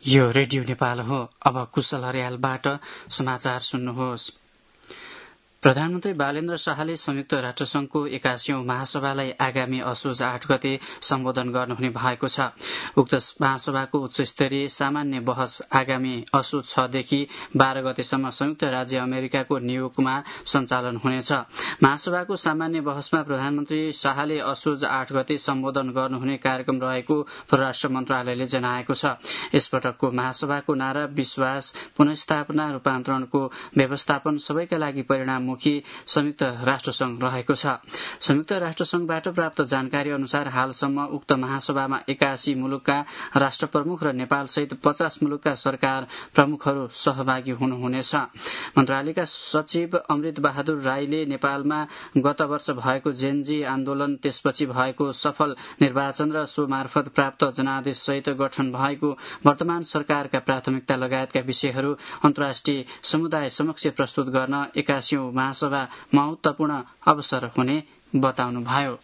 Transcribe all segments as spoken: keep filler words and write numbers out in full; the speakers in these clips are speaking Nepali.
यो रेडियो नेपाल हो। अब कुशल हरियालबाट समाचार सुन्नुहोस्। प्रधानमन्त्री बालेन्द्र शाहले संयुक्त राष्ट्रसंघको एकासीौं महासभालाई आगामी असोज आठ गते सम्बोधन गर्नुहुने भएको छ। उक्त महासभाको उच्चस्तरीय सामान्य बहस आगामी असोज छ देखि बाह्र गतेसम्म संयुक्त राज्य अमेरिकाको न्यूयोर्कमा सञ्चालन हुनेछ। महासभाको सामान्य बहसमा प्रधानमन्त्री शाहले असोज आठ गते सम्बोधन गर्नुहुने कार्यक्रम रहेको परराष्ट्र मन्त्रालयले जनाएको छ। यसपटकको महासभाको नारा विश्वास, पुनर्स्थापना, रूपान्तरणको व्यवस्थापन, सबैका लागि परिणाम संयुक्त राष्ट्रसंघ रहेको छ। संयुक्त राष्ट्रसंघबाट प्राप्त जानकारी अनुसार हालसम्म उक्त महासभामा एकासी मुलुकका राष्ट्र प्रमुख र नेपाल सहित पचास मुलुकका सरकार प्रमुखहरू सहभागी हुनुहुनेछ। मन्त्रालयका सचिव अमृत बहादुर राईले नेपालमा गत वर्ष भएको जेनजी आन्दोलन, त्यसपछि भएको सफल निर्वाचन र सो मार्फत प्राप्त जनादेश सहित गठन भएको वर्तमान सरकारका प्राथमिकता लगायतका विषयहरू अन्तर्राष्ट्रिय समुदाय समक्ष प्रस्तुत गर्न एकासीौं महासभा महत्वपूर्ण अवसर हुने बताउनुभयो।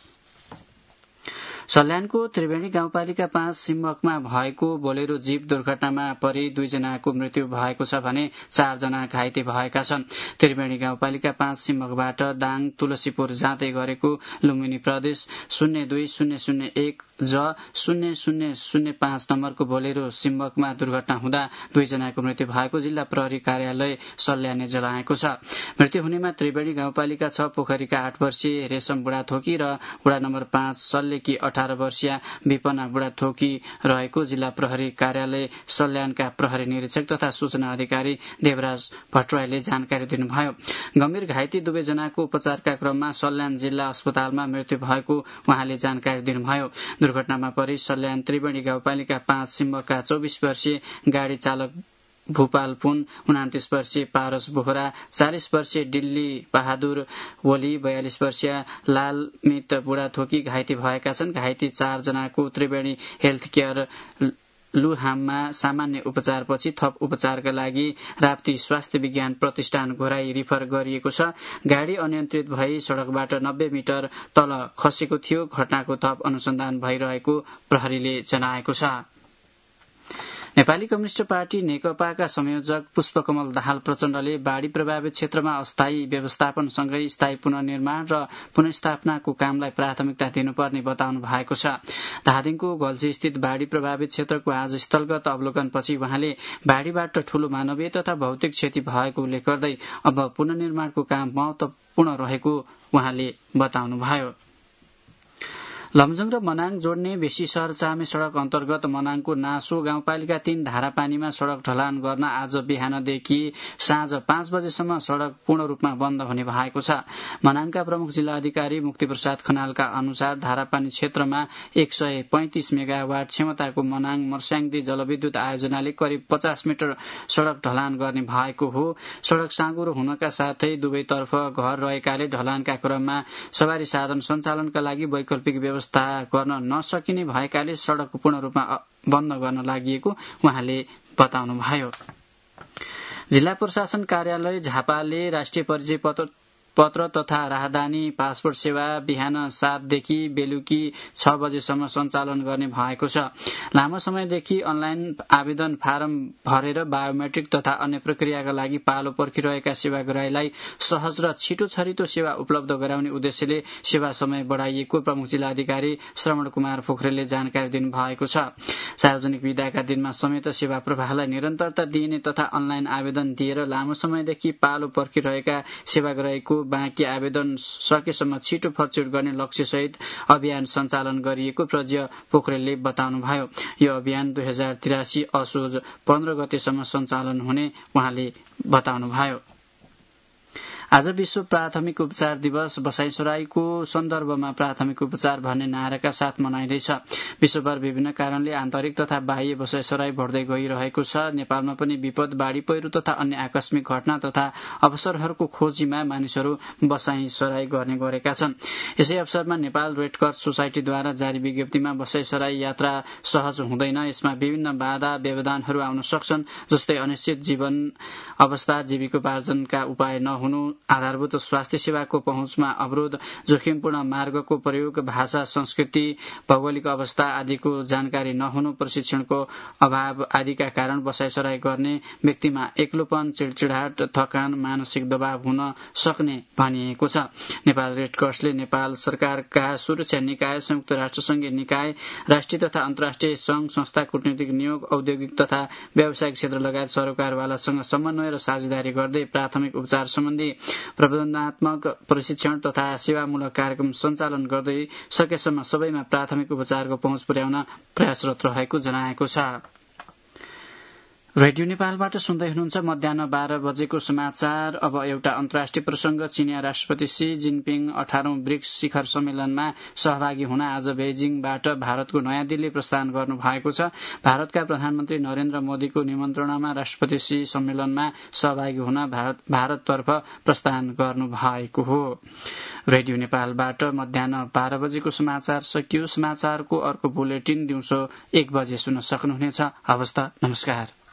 सल्यानको त्रिवेणी गाउँपालिका पाँच सिम्मकमा भएको बोलेरो जीप दुर्घटनामा परि दुईजनाको मृत्यु भएको छ भने चारजना घाइते भएका छन्। त्रिवेणी गाउँपालिका पाँच सिम्मकबाट दाङ तुलसीपुर जाँदै गरेको लुम्बिनी प्रदेश शून्य दुई शून्य शून्य एक ज शून्य शून्य शून्य पाँच नम्बरको बोलेरो सिम्मकमा दुर्घटना हुँदा दुईजनाको मृत्यु भएको जिल्ला प्रहरी कार्यालय सल्यानले जनाएको छ। मृत्यु हुनेमा त्रिवेणी गाउँपालिका छ पोखरीका आठ वर्षीय रेशम बुढाथोकी र वडा नम्बर पाँच सल्लेकी अठार वर्षीय विपना बुढाथोकी रहेको जिल्ला प्रहरी कार्यालय सल्यानका प्रहरी निरीक्षक तथा सूचना अधिकारी देवराज भट्टराईले जानकारी दिनुभयो। गम्भीर घाइते दुवैजनाको उपचारका क्रममा सल्यान जिल्ला अस्पतालमा मृत्यु भएको उहाँले जानकारी दिनुभयो। दुर्घटनामा परि सल्यान त्रिवेणी गाउँपालिका पाँच सिम्मकका चौबिस वर्षीय गाड़ी चालक भूपाल पुन, उनातिस वर्षीय पारस बोहरा, चालिस वर्षीय दिल्ली बहादुर ओली, बयालिस वर्षीय लालमित बुढाथोकी घाइते भएका छन्। घाइते चार जनाको त्रिवेणी हेल्थ केयर लुहाममा सामान्य उपचारपछि थप उपचारका लागि राप्ती स्वास्थ्य विज्ञान प्रतिष्ठान घोराई रिफर गरिएको छ। गाड़ी अनियन्त्रित भई सड़कबाट नब्बे मिटर तल खसेको थियो। घटनाको थप अनुसन्धान भइरहेको प्रहरीले जनाएको छ। नेपाली कम्युनिष्ट पार्टी नेकपाका संयोजक पुष्पकमल दाहाल प्रचण्डले बाढ़ी प्रभावित क्षेत्रमा अस्थायी व्यवस्थापनसँगै स्थायी पुनर्निर्माण र पुनर्स्थापनाको कामलाई प्राथमिकता दिनुपर्ने बताउनु भएको छ। धादिङको गल्छी स्थित बाढ़ी प्रभावित क्षेत्रको आज स्थलगत अवलोकनपछि उहाँले बाढ़ीबाट ठूलो मानवीय तथा भौतिक क्षति भएको उल्लेख गर्दै अब पुनर्निर्माणको काम महत्वपूर्ण रहेको उहाँले बताउनुभयो। लमजुङ र मनाङ जोड्ने बेसी शहर चामे सड़क अन्तर्गत मनाङको नासो गाउँपालिका तीन धारापानीमा सड़क ढलान गर्न आज बिहानदेखि साँझ पाँच बजेसम्म सड़क पूर्ण रूपमा बन्द हुने भएको छ। मनाङका प्रमुख जिल्ला अधिकारी मुक्ति प्रसाद खनालका अनुसार धारापानी क्षेत्रमा एक सय पैंतिस मेगावाट क्षमताको मनाङ मर्स्याङदी जलविद्युत आयोजनाले करिब पचास मिटर सड़क ढलान गर्ने भएको हो। सड़क साँगुरो हुनका साथै दुवैतर्फ घर रहेकाले ढलानका क्रममा सवारी साधन सञ्चालनका लागि वैकल्पिक व्यवस्था गर्न नसकिने भएकाले सड़क पूर्ण रूपमा बन्द गर्न लागि उहाँले बताउनुभयो। जिल्ला प्रशासन कार्यालय झापाले राष्ट्रिय परिचय पत्र पत्र तथा राहदानी पासपोर्ट सेवा बिहान सातदेखि बेलुकी छ बजेसम्म सञ्चालन गर्ने भएको छ। लामो समयदेखि अनलाइन आवेदन फारम भरेर बायोमेट्रिक तथा अन्य प्रक्रियाका लागि पालो पर्खिरहेका सेवाग्राहीलाई सहज र छिटो छरितो सेवा उपलब्ध गराउने उद्देश्यले सेवा समय बढ़ाइएको प्रमुख जिल्ला अधिकारी श्रवण कुमार पोखरेलले जानकारी दिनुभएको छ। सार्वजनिक विदाका दिनमा समेत सेवा प्रवाहलाई निरन्तरता दिइने तथा अनलाइन आवेदन दिएर लामो समयदेखि पालो पर्खिरहेका सेवाग्राहीको बाँकी आवेदन सकेसम्म छिटो फर्चुट गर्ने लक्ष्यसहित अभियान सञ्चालन गरिएको प्रज्य पोखरेलले बताउनुभयो। यो अभियान दुई हजार तिरासी असोज पन्ध्र गतेसम्म सञ्चालन हुने उहाँले बताउनुभयो। आज विश्व प्राथमिक उपचार दिवस बसाइसराईको सन्दर्भमा प्राथमिक उपचार भन्ने नाराका साथ मनाइँदैछ। विश्वभर विभिन्न कारणले आन्तरिक तथा बाह्य बसाइसराई बढ्दै गइरहेको छ। नेपालमा पनि विपद, बाढ़ी पहिरो तथा अन्य आकस्मिक घटना तथा अवसरहरूको खोजीमा मानिसहरू बसाइसराई गर्ने गरेका छन्। यसै अवसरमा नेपाल रेडक्रस सोसाइटीद्वारा जारी विज्ञप्तिमा बसाइसराई यात्रा सहज हुँदैन, यसमा विभिन्न बाधा व्यवधानहरू आउन सक्छन्, जस्तै अनिश्चित जीवन अवस्था, जीविकोपार्जनका उपाय नहुनु, आधारभूत स्वास्थ्य सेवाको पहुँचमा अवरोध, जोखिमपूर्ण मार्गको प्रयोग, भाषा, संस्कृति, भौगोलिक अवस्था आदिको जानकारी नहुनु, प्रशिक्षणको अभाव आदिका कारण बसाइसराई गर्ने व्यक्तिमा एक्लोपन, चिडचिडाहट, थकान, मानसिक दबाव हुन सक्ने भनिएको छ। नेपाल रेड क्रसले नेपाल सरकारका सुरक्षा निकाय, संयुक्त राष्ट्रसंघीय निकाय, राष्ट्रिय तथा अन्तर्राष्ट्रिय संघ संस्था, कूटनीतिक नियोग, औद्योगिक तथा व्यावसायिक क्षेत्र लगायत सरोकारवालासँग समन्वय र साझेदारी गर्दै प्राथमिक उपचार सम्बन्धी प्रबन्धनात्मक प्रशिक्षण तथा सेवामूलक कार्यक्रम सञ्चालन गर्दै सकेसम्म सबैमा प्राथमिक उपचारको पहुँच पुर्याउन प्रयासरत रहेको जनाएको छ। रेडियो नेपालबाट सुन्दै हुनुहुन्छ मध्याह बाह्र बजेको समाचार। अब एउटा अन्तर्राष्ट्रिय प्रसंग। चीनिया राष्ट्रपति सी जिनपिङ अठारौं ब्रिक्स शिखर सम्मेलनमा सहभागी हुन आज बेजिङबाट भारतको नयाँ दिल्ली प्रस्थान गर्नु भएको छ। भारतका प्रधानमन्त्री नरेन्द्र मोदीको निमन्त्रणामा राष्ट्रपति सी सम्मेलनमा सहभागी हुन भारत भारततर्फ प्रस्थान गर्नु भएको हो। रेडियो नेपालबाट मध्याह बाह्र बजेको समाचार सकियो। समाचारको अर्को बुलेटिन दिउँसो एक बजे सुन्न सक्नुहुनेछ। हवस् त, नमस्कार।